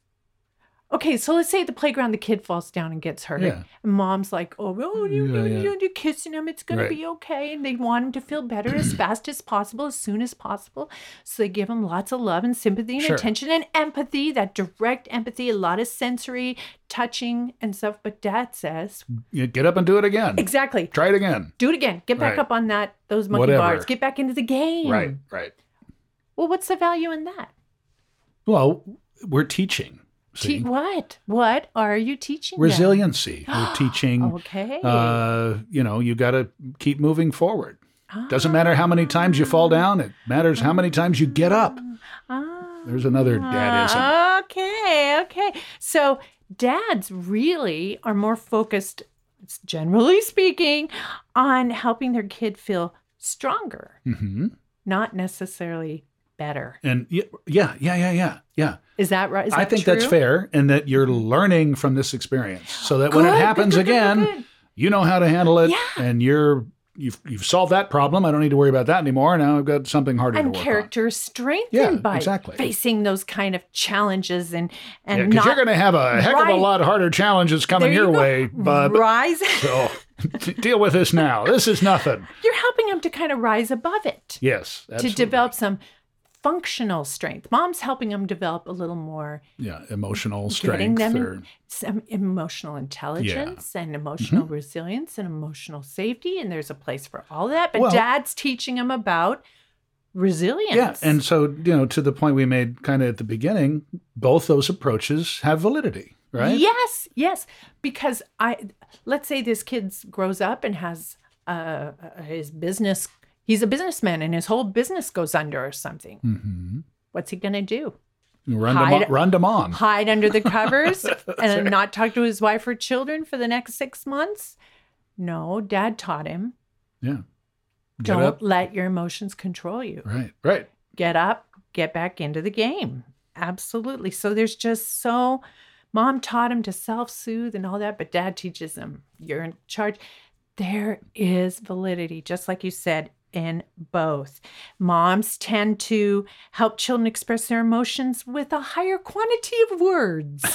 Okay, so let's say at the playground the kid falls down and gets hurt. Yeah. And mom's like, oh, oh you, Yeah, you, yeah. you, you're kissing him. It's going Right. to be okay. And they want him to feel better as fast as possible, as soon as possible. So they give him lots of love and sympathy and Sure. attention and empathy, that direct empathy, a lot of sensory touching and stuff. But dad says, You get up and do it again. exactly. Try it again. Do it again. Get back Right. up on that, those monkey Whatever. bars. Get back into the game. Right, right. Well, what's the value in that? Well, we're teaching. See? Te- what? What are you teaching them? Resiliency. We're teaching, Okay. uh, you know, you got to keep moving forward. Doesn't matter how many times you fall down. It matters how many times you get up. Ah. There's another dadism. Ah, Okay, okay. So dads really are more focused, generally speaking, on helping their kid feel stronger, hmm not necessarily better. And y- yeah, yeah, yeah, yeah, yeah. Is that right? Is I that think true? that's fair, and that you're learning from this experience, so that when Good, it good, happens good, good, again, good, good. you know how to handle it, Yeah. and you're you've you've solved that problem. I don't need to worry about that anymore. Now I've got something harder And to work character is strengthened Yeah, by exactly. facing those kind of challenges and on. and Because not you're going to have a heck of Right. a lot harder challenges coming There you your go. way, bub. rise. So deal with this now. This is nothing. You're helping them to kind of rise above it. Yes, To absolutely. develop some functional strength. Mom's helping them develop a little more, yeah, emotional getting strength them or in- some emotional intelligence and emotional Mm-hmm. resilience and emotional safety. And there's a place for all that. But Well- dad's teaching them about resilience. yeah. And so, you know, to the point we made kind of at the beginning, both those approaches have validity, right? Yes, yes. Because I, let's say this kid grows up and has uh, his business. He's a businessman and his whole business goes under or something. Mm-hmm. What's he going to do? Run to, Hide- mo- run to mom. Hide under the covers and not talk to his wife or children for the next six months? No, dad taught him. Yeah. Get Don't up. let your emotions control you. Right, right. Get up, get back into the game. Absolutely. So there's just so, mom taught him to self soothe and all that, but dad teaches him you're in charge. There is validity, just like you said, in both. Moms tend to help children express their emotions with a higher quantity of words.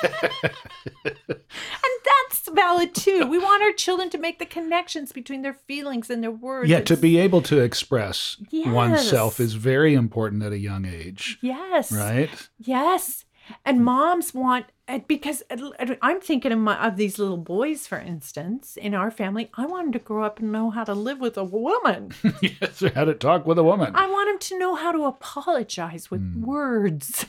And that's valid too. We want our children to make the connections between their feelings and their words. Yeah, to It's- be able to express Yes. oneself is very important at a young age, Yes. right? Yes. And moms want, and because I'm thinking of, my, of these little boys, for instance, in our family, I want them to grow up and know how to live with a woman. Yes, how to talk with a woman. I want them to know how to apologize with Hmm. words.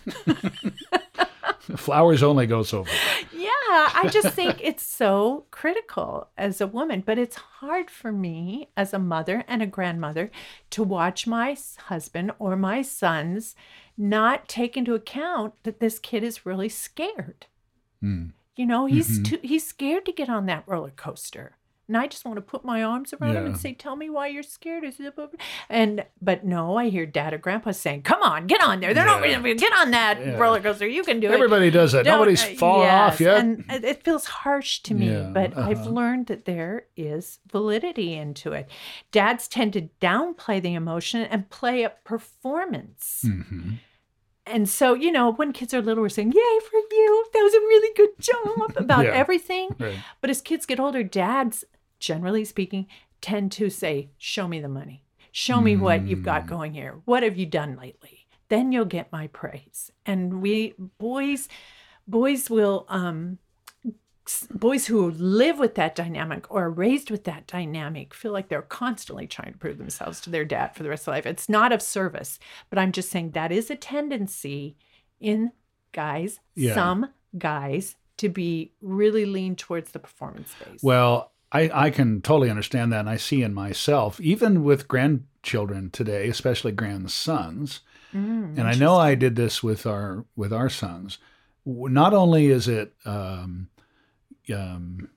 Flowers only go so far. Yeah, I just think it's so critical as a woman, but it's hard for me as a mother and a grandmother to watch my s- husband or my sons not take into account that this kid is really scared. Mm. You know, he's Mhm. too, he's scared to get on that roller coaster. And I just want to put my arms around him and Yeah. say, "Tell me why you're scared." And but no, I hear Dad or Grandpa saying, "Come on, get on there. They're not Yeah. going to get on that Yeah. roller coaster. You can do it." Everybody does that. Don't- Nobody's uh, fallen yes, off yet. And it it feels harsh to me, Yeah, but I've uh-huh. learned that there is validity into it. Dads tend to downplay the emotion and play up performance. hmm And so, you know, when kids are little, we're saying, "Yay for you. That was a really good job," about Yeah. everything. Right. But as kids get older, dads, generally speaking, tend to say, "Show me the money. Show me what you've got Mm. going here. What have you done lately? Then you'll get my praise." And we boys, boys will, um, s- boys who live with that dynamic or are raised with that dynamic feel like they're constantly trying to prove themselves to their dad for the rest of life. It's not of service, but I'm just saying that is a tendency in guys, Yeah. some guys, to be really lean towards the performance phase. Well, I, I can totally understand that. And I see in myself, even with grandchildren today, especially grandsons, Mm, and I know I did this with our with our sons. W- Not only is it, um, um,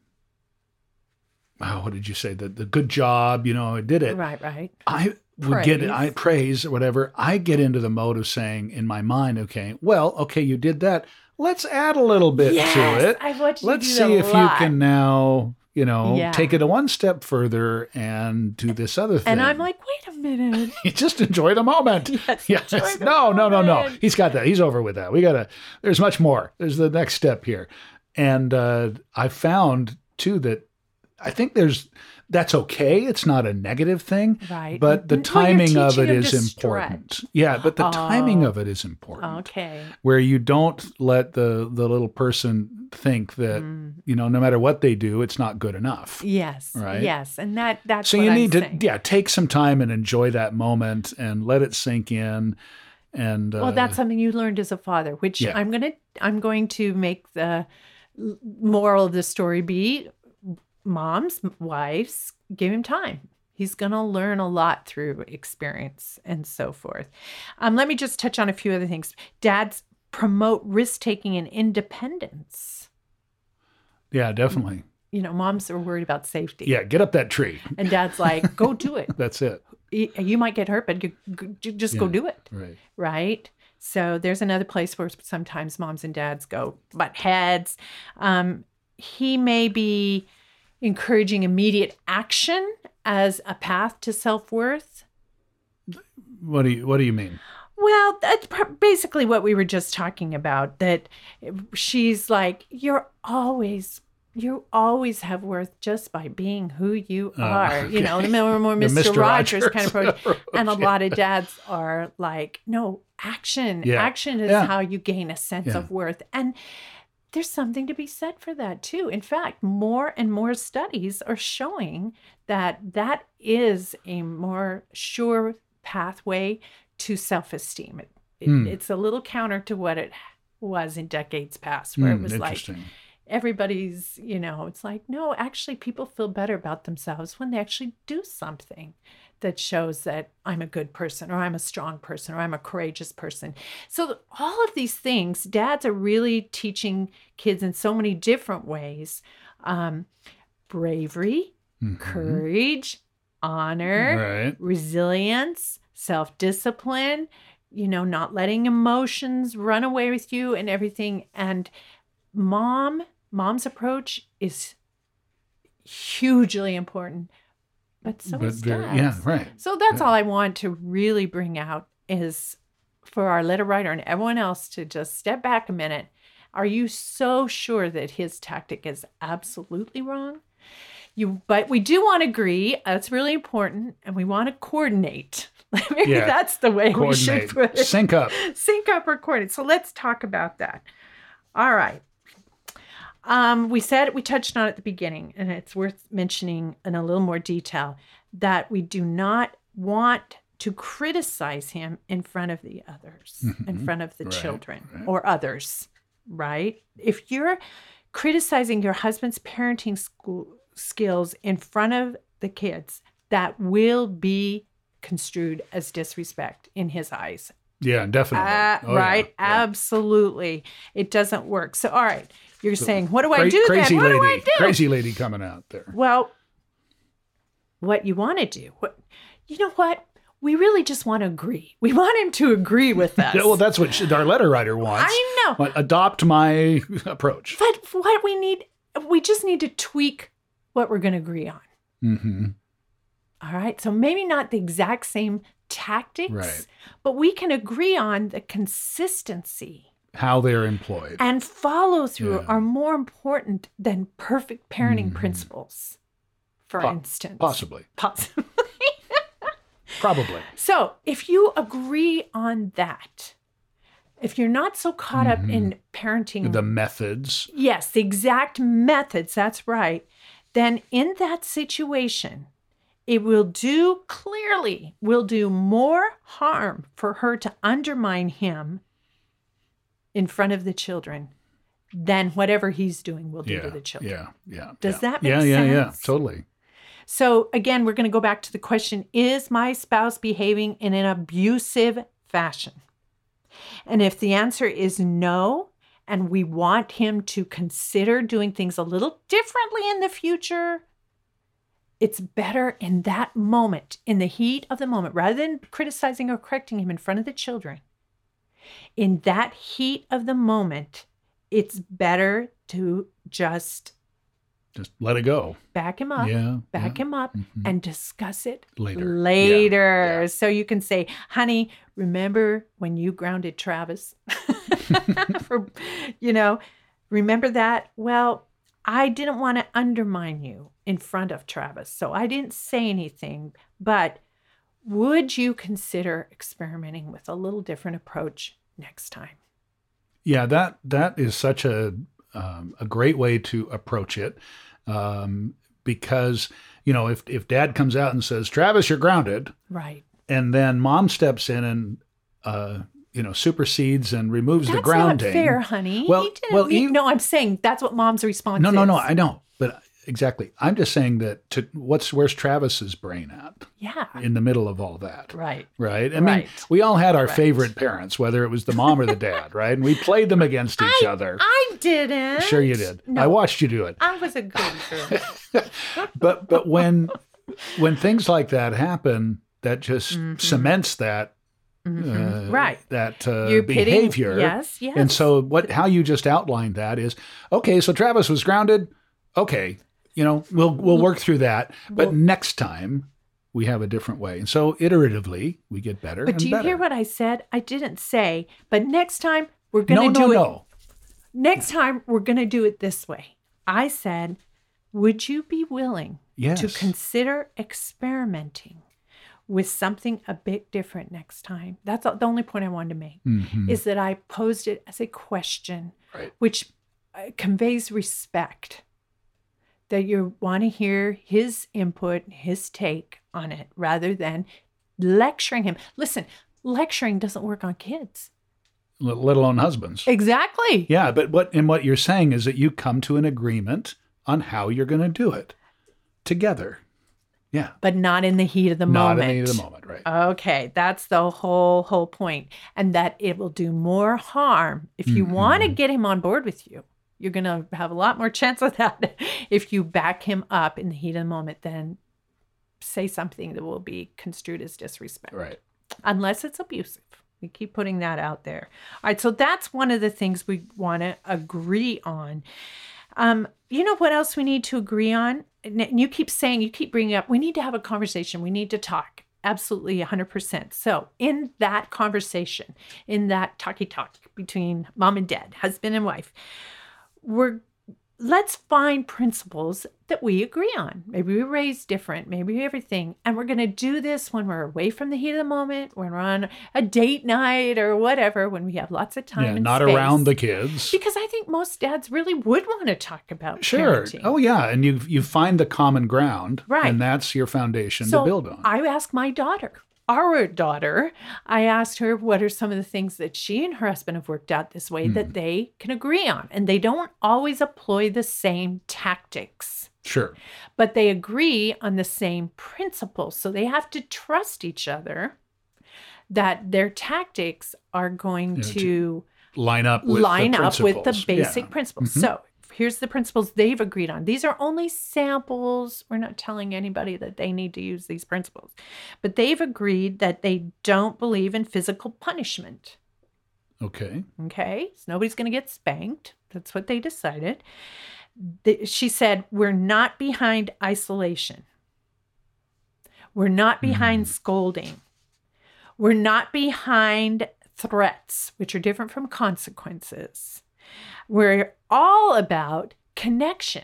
oh, what did you say? The the good job, you know, I did it. right, right. I would get Praise. I praise or whatever. I get into the mode of saying in my mind, okay, well, okay, you did that. Let's add a little bit Yes, to it. I've watched you Let's do see that a if lot. you can now, you know, Yeah. take it a one step further and do this other thing. And I'm like, wait a minute. you just enjoy the moment. Yes, Yes. enjoy the No, no, no, no. moment. He's got that. He's over with that. We got to, there's much more. There's the next step here. And uh, I found too that I think there's, that's okay. It's not a negative thing. Right. But the Well, you're timing of teaching it him is to important. stretch. Yeah. But the timing Oh. of it is important. Okay. Where you don't let the, the little person think that, Mm. you know, no matter what they do, it's not good enough. Yes. Right. Yes. And that that's So what you I'm need to, saying. yeah, take some time and enjoy that moment and let it sink in. And uh, Well, that's something you learned as a father, which Yeah. I'm gonna I'm going to make the l- moral of the story be: moms, wives, give him time. He's gonna learn a lot through experience and so forth. Um, let me just touch on a few other things. Dads promote risk taking and independence. yeah, definitely. You know, moms are worried about safety. Yeah, get up that tree. And dad's like, go do it. That's it. You you might get hurt, but you, you just go Yeah. do it. Right. Right? So there's another place where sometimes moms and dads go butt heads. Um, he may be encouraging immediate action as a path to self-worth. What do you What do you mean? Well, that's pr- basically what we were just talking about, that she's like, you're always, you always have worth just by being who you Oh, are. You okay. know, the more, more The Mister Mister Rogers, Rogers kind of approach. approach, And a yeah. lot of dads are like, no, action. Yeah. Action is Yeah. how you gain a sense Yeah. of worth. And there's something to be said for that too. In fact, more and more studies are showing that that is a more sure pathway to self-esteem. It, it, Hmm. It's a little counter to what it was in decades past, where it Hmm, was like interesting. everybody's, you know, it's like, no, actually people feel better about themselves when they actually do something that shows that I'm a good person, or I'm a strong person, or I'm a courageous person. So all of these things, dads are really teaching kids in so many different ways. Um, bravery, Mhm. courage, honor, Right. resilience, self-discipline, you know, not letting emotions run away with you and everything. And mom, mom's approach is hugely important, but so But is very, dad's. yeah, right. So that's Yeah. all I want to really bring out is for our letter writer and everyone else to just step back a minute. Are you so sure that his tactic is absolutely wrong? You, but we do want to agree. That's really important, and we want to coordinate. Maybe Yeah. that's the way we should Coordinate. put it. Sync up. Sync up or coordinate. So let's talk about that. All right. Um, we said we touched on it at the beginning, and it's worth mentioning in a little more detail that we do not want to criticize him in front of the others, in front of the Right, children right. or others, right? If you're criticizing your husband's parenting school skills in front of the kids, that will be construed as disrespect in his eyes. Yeah, definitely. Uh, Oh, yeah, right? yeah. Absolutely. It doesn't work. So, all right. You're saying, what do I Cra- do crazy then? What lady, do I do? Crazy lady coming out there. Well, what you want to do, what, you know what? We really just want to agree. We want him to agree with us. Yeah, well, that's what she, our letter writer wants. I know. What, adopt my approach. But what we need, we just need to tweak what we're going to agree on. Mm-hmm. All right. So maybe not the exact same tactics, Right. but we can agree on the consistency How they're employed. and follow through Yeah. are more important than perfect parenting Mhm. principles, for Po- instance. Possibly. Possibly. Probably. So if you agree on that, if you're not so caught up in parenting, The methods. yes, the exact methods, that's right, then in that situation, it will do clearly, will do more harm for her to undermine him in front of the children than whatever he's doing will do Yeah. to the children. Yeah. Yeah. Does yeah. that make yeah, Yeah. Yeah. sense? Totally. So again, we're going to go back to the question, is my spouse behaving in an abusive fashion? And if the answer is no, and we want him to consider doing things a little differently in the future, it's better in that moment, in the heat of the moment, rather than criticizing or correcting him in front of the children. In that heat of the moment, it's better to just Just let it go. Back him up. Yeah. Back yeah. him up and discuss it Later. Later. Yeah, yeah. So you can say, honey, remember when you grounded Travis? For, you know, remember that? Well, I didn't want to undermine you in front of Travis, so I didn't say anything, but would you consider experimenting with a little different approach next time? Yeah, that that is such a um, a great way to approach it, um, because you know if if Dad comes out and says, "Travis, you're grounded," Right, and then Mom steps in and uh, you know supersedes and removes that's the grounding. not fair, honey. Well, He didn't well, mean- you- no, I'm saying that's what Mom's response No, is. no, no. I know, but exactly. I'm just saying that. To what's where's Travis's brain at Yeah, in the middle of all that? right. Right. I Right. mean, we all had our Right. favorite parents, whether it was the mom or the dad, right? And we played them against each I, other. I didn't. Sure, you did. No, I watched you do it. I was a good girl. But but when when things like that happen, that just cements that uh, Right. that uh, You're pitting- behavior. yes, yes. And so what how you just outlined that is okay. So Travis was grounded. Okay, you know we'll we'll work through that. But Well- next time we have a different way, and so iteratively we get better. But and do you better. hear what I said? I didn't say, but next time we're going No, to no, do it. no. Next time we're going to do it this way. I said, would you be willing Yes. to consider experimenting with something a bit different next time? That's the only point I wanted to make, Mhm. is that I posed it as a question, Right. which uh, conveys respect. That you want to hear his input, his take on it, rather than lecturing him. Listen, lecturing doesn't work on kids. Let let alone husbands. Exactly. Yeah, but what and what you're saying is that you come to an agreement on how you're going to do it together. Yeah, But not in the heat of the not moment. in the heat of the moment, right? Okay, that's the whole whole point. And that it will do more harm if you want to get him on board with you. You're going to have a lot more chance of that if you back him up in the heat of the moment than say something that will be construed as disrespect. Right. Unless it's abusive. We keep putting that out there. All right, so that's one of the things we want to agree on. Um, you know what else we need to agree on? And you keep saying, you keep bringing up, we need to have a conversation. We need to talk. Absolutely, one hundred percent. So in that conversation, in that talky talk between mom and dad, husband and wife, we're let's find principles that we agree on. Maybe we raise different, maybe everything. And we're going to do this when we're away from the heat of the moment, when we're on a date night or whatever, when we have lots of time Yeah, and not space. around the kids. Because I think most dads really would want to talk about Sure. parenting. Oh yeah, and you you find the common ground, Right. and that's your foundation so to build on. I asked my daughter, our daughter, I asked her what are some of the things that she and her husband have worked out this way Hmm. that they can agree on. And they don't always employ the same tactics, Sure. but they agree on the same principles. So they have to trust each other that their tactics are going Yeah, to Line up with line the up with the principles. basic Yeah. principles. Mhm. So here's the principles they've agreed on. These are only samples. We're not telling anybody that they need to use these principles, but they've agreed that they don't believe in physical punishment. Okay. Okay. So nobody's going to get spanked. That's what they decided. The- She said, we're not behind isolation. We're not behind scolding. We're not behind threats, which are different from consequences. We're all about connection.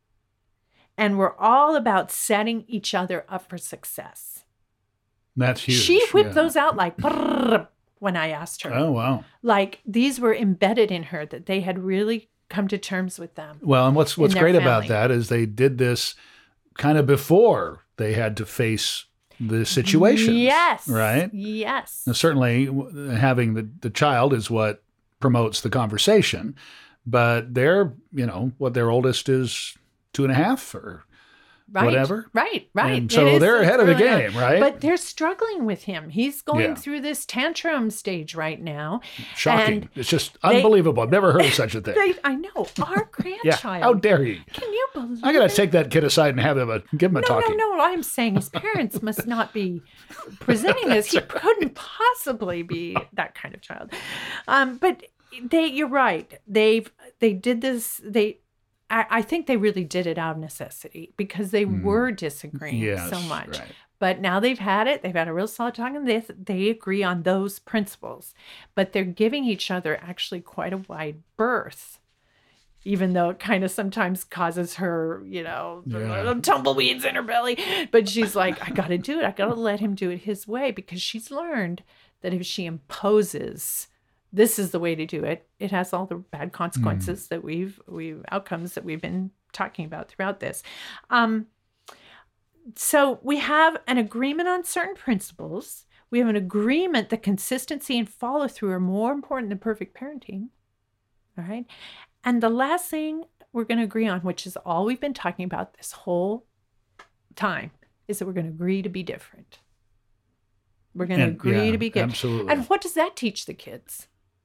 And we're all about setting each other up for success. That's huge. She whipped yeah. those out like brrr when I asked her. Oh wow. Like these were embedded in her, that they had really come to terms with them. Well, and what's what's their great about family. that is they did this kind of before they had to face the situations. Yes. Right. Yes. Now, certainly, w- having the, the child is what promotes the conversation, but they're, you know, what their oldest is two and a half or Right. whatever. Right. Right. And It so is- they're it's ahead of the early on. game, right? But they're struggling with him. He's going Yeah. through this tantrum stage right now. Shocking. and It's just they- unbelievable. I've never heard of such a thing. They, I know. Our yeah. grandchild. How dare you? Can you believe I got to it? take that kid aside and have him a, give him a No, talking. no, no. I'm saying his parents must not be presenting this. He couldn't possibly be that kind of child. Um, but they, you're right. They've they did this. They, I, I think they really did it out of necessity because they mm. were disagreeing yes, so much. Right. But now they've had it. They've had a real solid talk, and they, they agree on those principles. But they're giving each other actually quite a wide berth, even though it kind of sometimes causes her, you know, yeah. tumbleweeds in her belly. But she's like, I got to do it. I got to let him do it his way, because she's learned that if she imposes, this is the way to do it, it has all the bad consequences mm. that we've, we've, outcomes that we've been talking about throughout this. Um, So we have an agreement on certain principles. We have an agreement that consistency and follow through are more important than perfect parenting. All right. And the last thing we're going to agree on, which is all we've been talking about this whole time, is that we're going to agree to be different. We're going to and, agree yeah, to be good. Absolutely. And what does that teach the kids?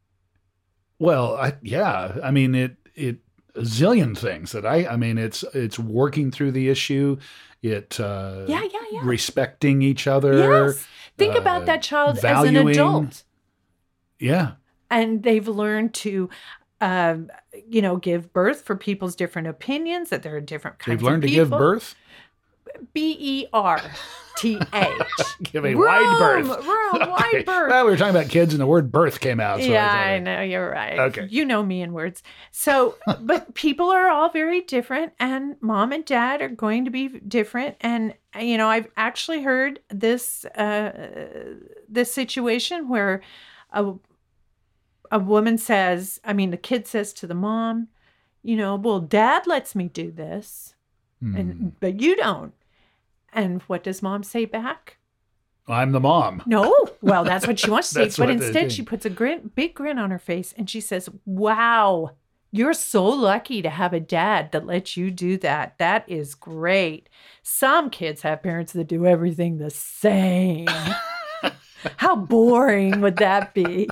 Well, I, yeah, I mean, it, it, a zillion things that I, I mean, it's, it's working through the issue. It, uh, yeah, yeah, yeah. respecting each other. Yes. Think uh, about that child valuing, as an adult. Yeah. And they've learned to, uh, you know, give birth for people's different opinions, that there are different kinds of people. They've learned to give birth? B E R T H. Give a room, wide birth. Room, okay. wide birth. Well, we were talking about kids and the word birth came out. So yeah, I, I know. You're right. Okay. You know me in words. So, but people are all very different, and mom and dad are going to be different. And, you know, I've actually heard this, uh, this situation where a, a woman says, I mean, the kid says to the mom, you know, well, dad lets me do this, mm. and but you don't. And what does mom say back? I'm the mom. No. Well, that's what she wants to say. But what they instead, think. she puts a grin, big grin on her face, and she says, wow, you're so lucky to have a dad that lets you do that. That is great. Some kids have parents that do everything the same. How boring would that be?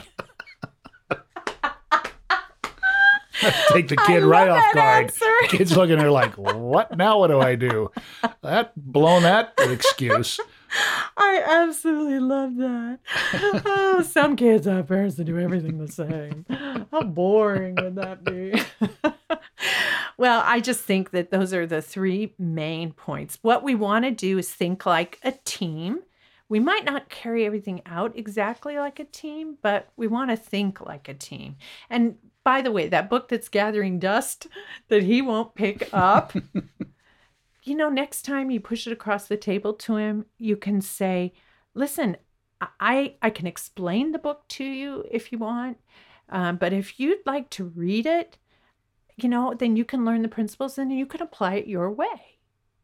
Take the kid right off guard. Answer. Kid's looking at her like, what? Now what do I do? That blown that excuse. I absolutely love that. Oh, some kids have parents that do everything the same. How boring would that be? Well, I just think that those are the three main points. What we want to do is think like a team. We might not carry everything out exactly like a team, but we want to think like a team. And by the way, that book that's gathering dust that he won't pick up, you know, next time you push it across the table to him, you can say, listen, I, I can explain the book to you if you want, um, but if you'd like to read it, you know, then you can learn the principles and you can apply it your way.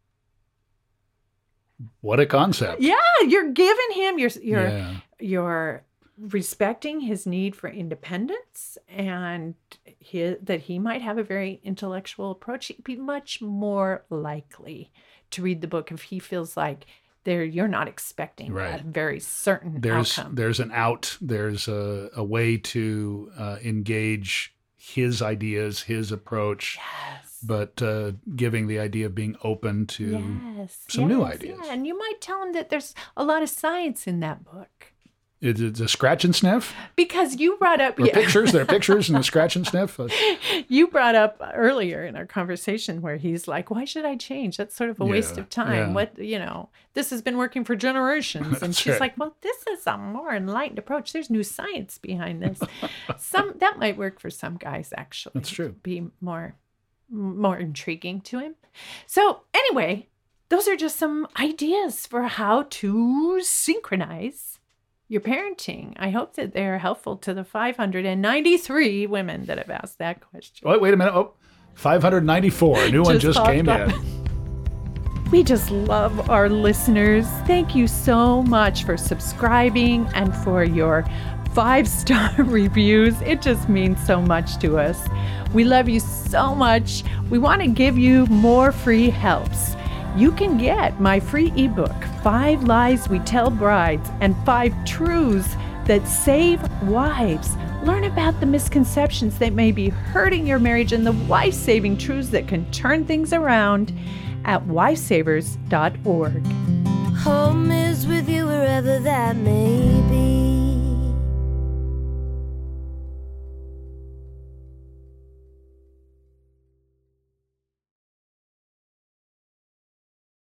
What a concept. Yeah, you're giving him, you're, you're, yeah. you're respecting his need for independence, and his, that he might have a very intellectual approach. He'd be much more likely to read the book if he feels like there you're not expecting right. a very certain there's, outcome. There's an out. There's a, a way to uh, engage his ideas, his approach. Yes. But uh, giving the idea of being open to yes, some yes, new ideas. Yeah. And you might tell him that there's a lot of science in that book. It's, it's a scratch and sniff? Because you brought up... Or yeah. pictures. There are pictures and a scratch and sniff. You brought up earlier in our conversation where he's like, why should I change? That's sort of a yeah, waste of time. Yeah. What, you know, this has been working for generations. And she's right. like, well, this is a more enlightened approach. There's new science behind this. Some That might work for some guys, actually. That's true. Be more, more intriguing to him. So anyway, those are just some ideas for how to synchronize your parenting. I hope that they're helpful to the five hundred ninety-three women that have asked that question. Wait, wait a minute. Oh, five hundred ninety-four. A new one just came up. in. We just love our listeners. Thank you so much for subscribing and for your five-star reviews. It just means so much to us. We love you so much. We want to give you more free helps. You can get my free ebook, Five Lies We Tell Brides and Five Truths That Save Wives. Learn about the misconceptions that may be hurting your marriage and the wife-saving truths that can turn things around at wife savers dot org. Home is with you wherever that may